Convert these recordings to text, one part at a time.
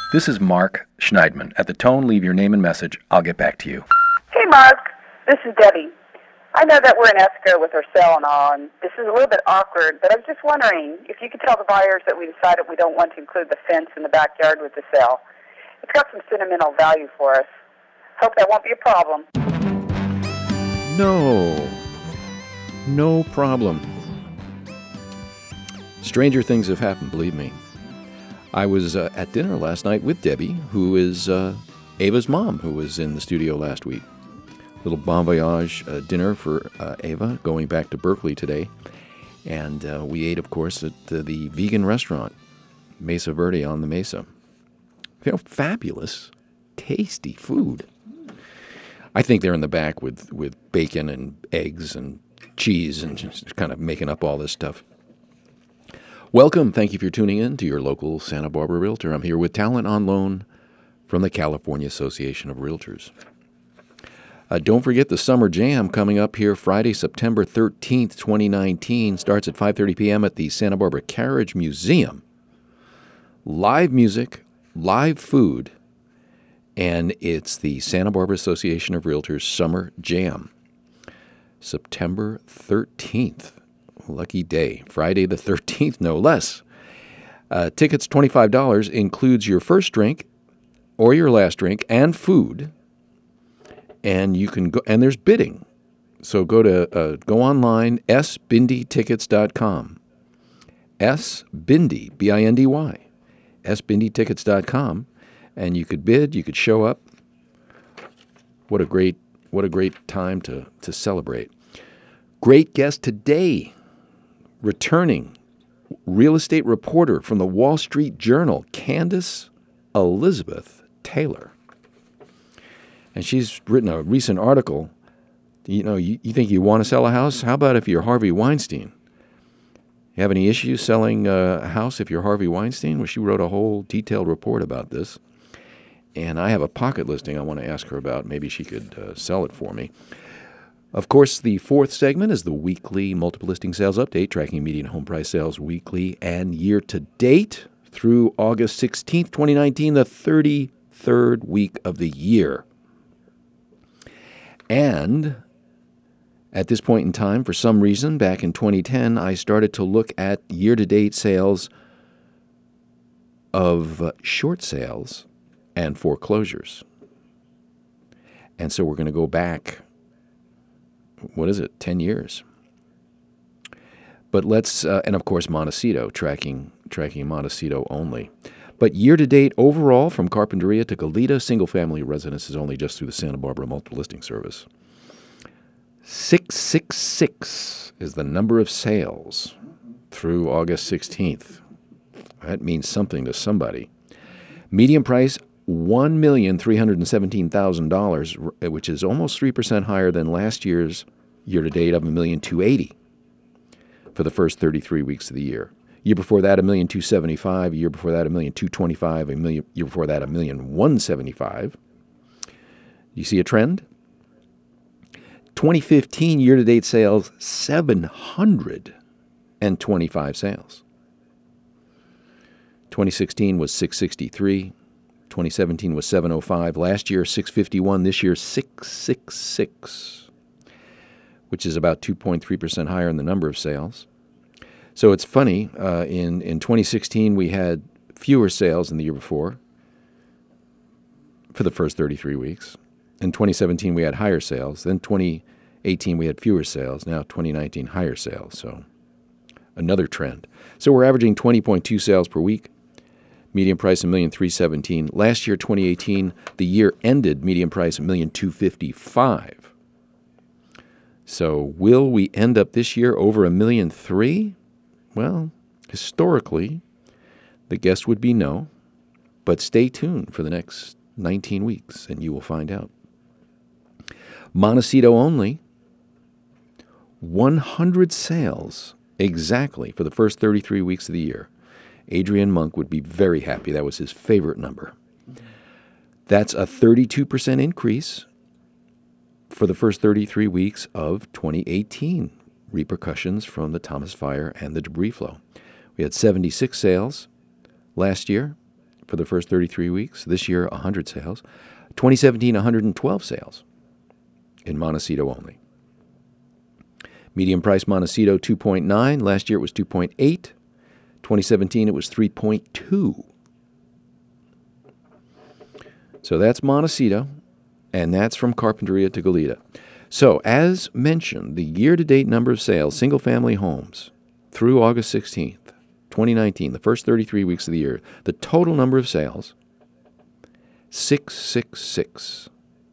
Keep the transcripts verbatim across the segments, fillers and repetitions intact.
This is Mark Schneidman. At the tone, leave your name and message. I'll get back to you. Hey, Mark. This is Debbie. I know that we're in escrow with our sale and all, and this is a little bit awkward, but I was just wondering if you could tell the buyers that we decided we don't want to include the fence in the backyard with the sale. It's got some sentimental value for us. Hope that won't be a problem. No. No problem. Stranger things have happened, believe me. I was uh, at dinner last night with Debbie, who is uh, Ava's mom, who was in the studio last week. Little bon voyage uh, dinner for uh, Ava, going back to Berkeley today. And uh, we ate, of course, at uh, the vegan restaurant, Mesa Verde on the Mesa. You know, fabulous, tasty food. I think they're in the back with, with bacon and eggs and cheese and just kind of making up all this stuff. Welcome. Thank you for tuning in to your local Santa Barbara Realtor. I'm here with Talent on Loan from the California Association of Realtors. Uh, don't forget the Summer Jam coming up here Friday, September thirteenth, twenty nineteen. Starts at five thirty p.m. at the Santa Barbara Carriage Museum. Live music, live food, and it's the Santa Barbara Association of Realtors Summer Jam. September thirteenth. Lucky day. Friday the thirteenth, no less. Uh, tickets twenty-five dollars, includes your first drink or your last drink and food. And you can go, and there's bidding. So go to, uh, go online, s bindy tickets dot com. S Bindy, B I N D Y, s bindy tickets dot com. And you could bid, you could show up. What a great, what a great time to, to celebrate. Great guest today. Returning real estate reporter from the Wall Street Journal, Candace Elizabeth Taylor. And she's written a recent article. You know, you, you think you want to sell a house? How about if you're Harvey Weinstein? You have any issues selling a house if you're Harvey Weinstein? Well, she wrote a whole detailed report about this. And I have a pocket listing I want to ask her about. Maybe she could uh, sell it for me. Of course, the fourth segment is the weekly multiple listing sales update, tracking median home price sales weekly and year to date through August sixteenth, twenty nineteen, the thirty-third week of the year. And at this point in time, for some reason, back in twenty ten, I started to look at year-to-date sales of uh, short sales and foreclosures. And so we're going to go back, what is it, ten years. But let's, uh, and of course Montecito, tracking tracking Montecito only. But year-to-date overall, from Carpinteria to Goleta, single-family residences only just through the Santa Barbara Multiple Listing Service. six six six is the number of sales through August sixteenth. That means something to somebody. Median price, one million three hundred seventeen thousand dollars, which is almost three percent higher than last year's year-to-date of one million two hundred eighty thousand dollars for the first thirty-three weeks of the year. Year before that, one million two hundred seventy-five thousand dollars. Year before that, one million two hundred twenty-five thousand dollars. A million, year before that, one million one hundred seventy-five thousand dollars. You see a trend? twenty fifteen year-to-date sales, seven hundred twenty-five sales. twenty sixteen was six hundred sixty-three. twenty seventeen was seven hundred five. Last year, six hundred fifty-one. This year, six hundred sixty-six, which is about two point three percent higher in the number of sales. So it's funny, uh, in, in twenty sixteen, we had fewer sales than the year before for the first thirty-three weeks. In twenty seventeen, we had higher sales. Then twenty eighteen, we had fewer sales. Now twenty nineteen, higher sales. So another trend. So we're averaging twenty point two sales per week. Median price, one million three hundred seventeen thousand dollars. Last year, twenty eighteen, the year ended, median price, one million two hundred fifty-five thousand dollars. So will we end up this year over a million three? Well, historically, the guess would be no. But stay tuned for the next nineteen weeks, and you will find out. Montecito only, one hundred sales exactly for the first thirty-three weeks of the year. Adrian Monk would be very happy. That was his favorite number. That's a thirty-two percent increase for the first thirty-three weeks of twenty eighteen. Repercussions from the Thomas Fire and the debris flow. We had seventy-six sales last year for the first thirty-three weeks. This year, one hundred sales. twenty seventeen, one hundred twelve sales in Montecito only. Medium price Montecito, two point nine. Last year it was two point eight. twenty seventeen it was three point two. So that's Montecito, and that's from Carpinteria to Goleta. So, as mentioned, the year-to-date number of sales, single-family homes, through August sixteenth, twenty nineteen, the first thirty-three weeks of the year, the total number of sales, six sixty-six.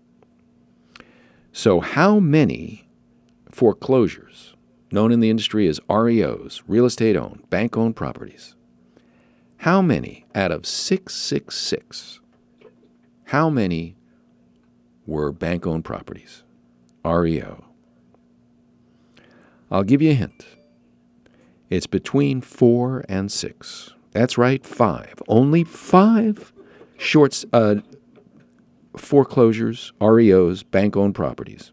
So how many foreclosures, known in the industry as R E Os, real estate-owned, bank-owned properties, how many out of six sixty-six, how many were bank-owned properties, R E O? I'll give you a hint. It's between four and six. That's right, five. Only five shorts, uh, foreclosures, R E Os, bank-owned properties.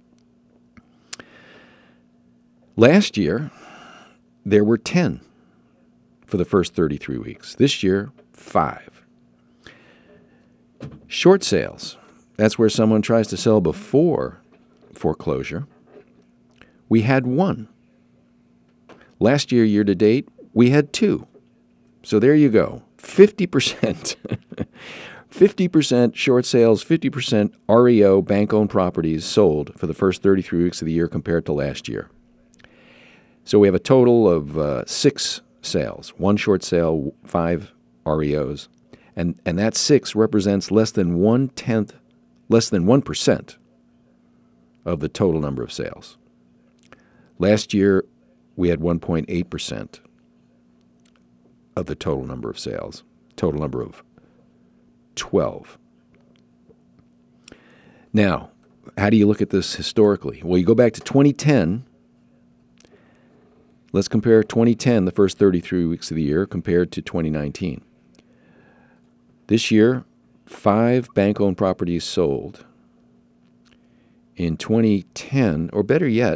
Last year, there were ten for the first thirty-three weeks. This year, five. Short sales, that's where someone tries to sell before foreclosure. We had one. Last year, year to date, we had two. So there you go. fifty percent. fifty percent short sales, fifty percent R E O, bank-owned properties sold for the first thirty-three weeks of the year compared to last year. So we have a total of uh, six sales, one short sale, five R E Os. And, and that six represents less than one-tenth, less than one percent of the total number of sales. Last year, we had one point eight percent of the total number of sales, total number of twelve. Now, how do you look at this historically? Well, you go back to twenty ten. Let's compare twenty ten, the first thirty-three weeks of the year, compared to twenty nineteen. This year, five bank-owned properties sold. In twenty ten, or better yet,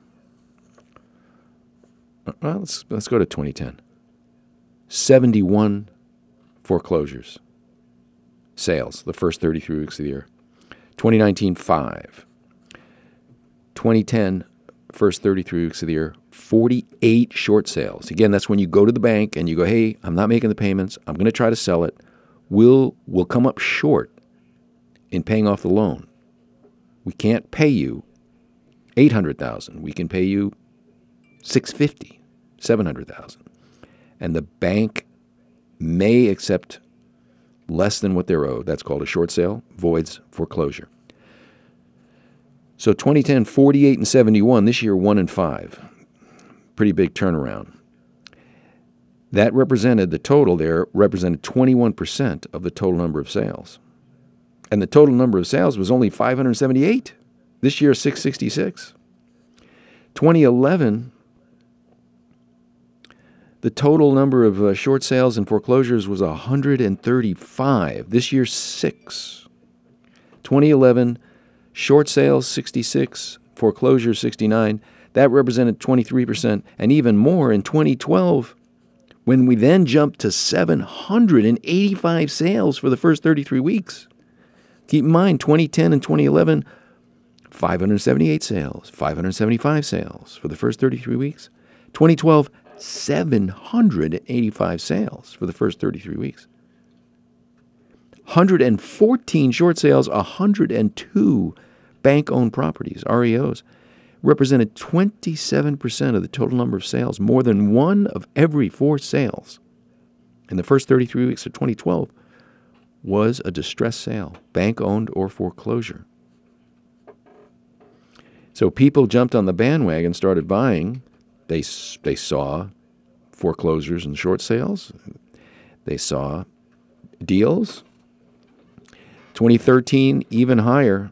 well, let's, let's go to twenty ten. seventy-one foreclosures, sales, the first thirty-three weeks of the year. twenty nineteen, five. twenty ten, first thirty-three weeks of the year, forty-eight short sales. Again, that's when you go to the bank and you go, hey, I'm not making the payments. I'm going to try to sell it. We'll, we'll come up short in paying off the loan. We can't pay you eight hundred thousand dollars. We can pay you six hundred fifty thousand dollars, seven hundred thousand dollars. And the bank may accept less than what they're owed. That's called a short sale, voids foreclosure. So twenty ten, forty-eight and seventy-one. This year, one and five. Pretty big turnaround. That represented, the total there represented twenty-one percent of the total number of sales. And the total number of sales was only five hundred seventy-eight. This year, six sixty-six. twenty eleven, the total number of uh, short sales and foreclosures was one hundred thirty-five. This year, six. twenty eleven, short sales, sixty-six, foreclosures, sixty-nine. That represented twenty-three percent, and even more in twenty twelve, when we then jumped to seven hundred eighty-five sales for the first thirty-three weeks. Keep in mind, twenty ten and twenty eleven, five hundred seventy-eight sales, five hundred seventy-five sales for the first thirty-three weeks. twenty twelve, seven hundred eighty-five sales for the first thirty-three weeks. one hundred fourteen short sales, one hundred two bank-owned properties, R E Os, represented twenty-seven percent of the total number of sales. More than one of every four sales in the first thirty-three weeks of twenty twelve was a distressed sale, bank-owned or foreclosure. So people jumped on the bandwagon, started buying. They, they saw foreclosures and short sales. They saw deals. twenty thirteen, even higher,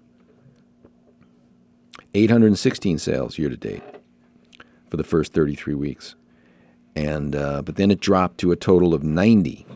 eight hundred sixteen sales year to date for the first thirty-three weeks. And uh, but then it dropped to a total of ninety.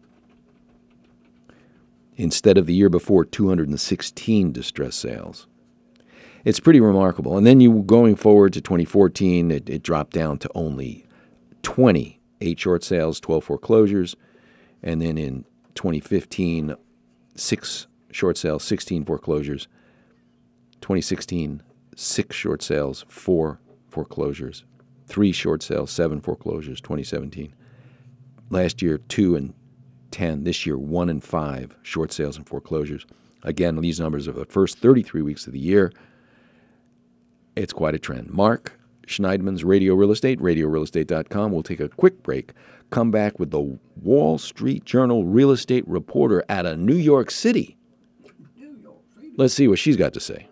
Instead of the year before, two hundred sixteen distressed sales. It's pretty remarkable. And then you going forward to twenty fourteen, it, it dropped down to only twenty, eight short sales, twelve foreclosures. And then in twenty fifteen, six short sales, sixteen foreclosures. twenty sixteen, six short sales, four foreclosures. Three short sales, seven foreclosures, twenty seventeen. Last year, two and ten. This year, one and five short sales and foreclosures. Again, these numbers are the first thirty-three weeks of the year. It's quite a trend. Mark Schneidman's Radio Real Estate, radio real estate dot com. We'll take a quick break. Come back with the Wall Street Journal real estate reporter out of New York City. Let's see what she's got to say.